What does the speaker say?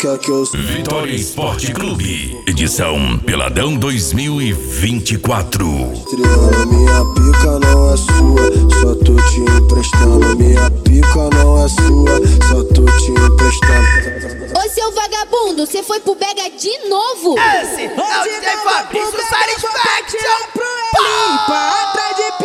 quer que eu... Vitória Esporte Clube, edição Peladão 2024. Minha pica não é sua, só tô te emprestando. Minha pica não é sua, só tô te emprestando. Ô seu vagabundo, você foi pro Bega de novo? Esse é o DJ Fabrício Satisfaction. Pra trás de